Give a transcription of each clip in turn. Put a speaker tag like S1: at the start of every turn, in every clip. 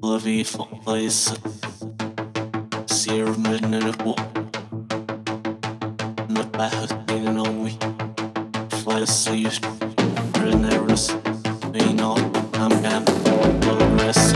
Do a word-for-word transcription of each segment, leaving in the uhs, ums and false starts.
S1: Levi place Ser mineral Na barra tem não vi Flash Reneros May not I'm gam Progress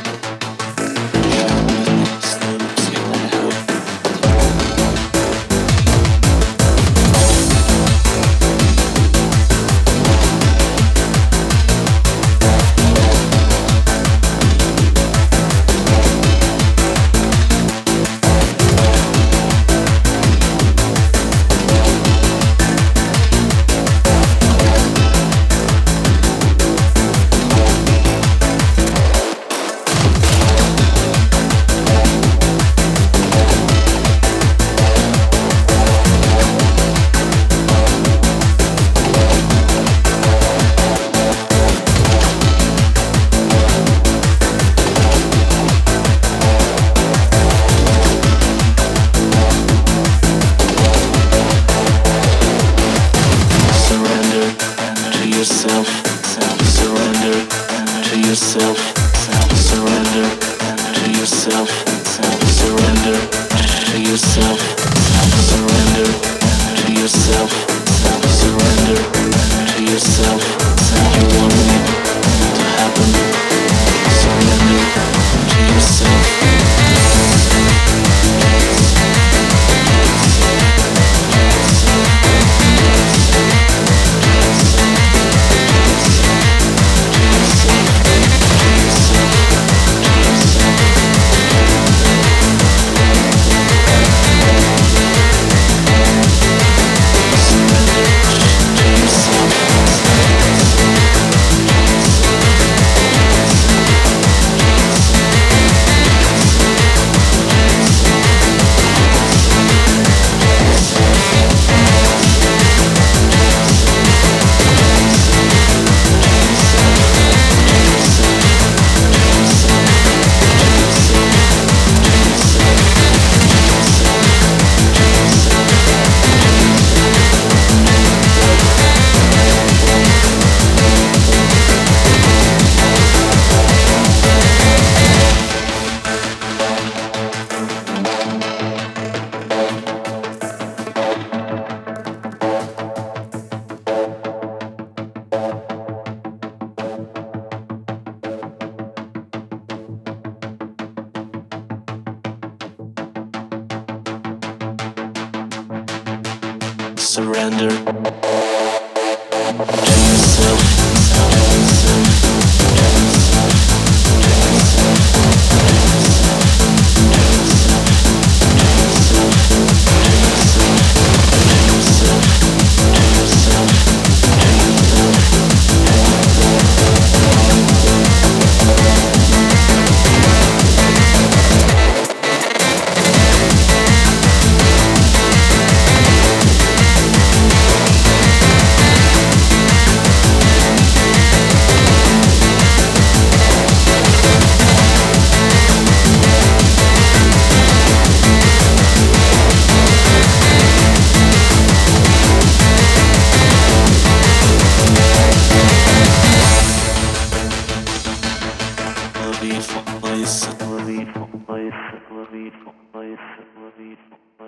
S1: yourself, surrender to yourself, surrender to yourself, surrender to yourself, surrender to yourself, surrender to yourself. You want it to happen. Surrender to yourself. Surrender to yourself. Place, place, place, place, place, place.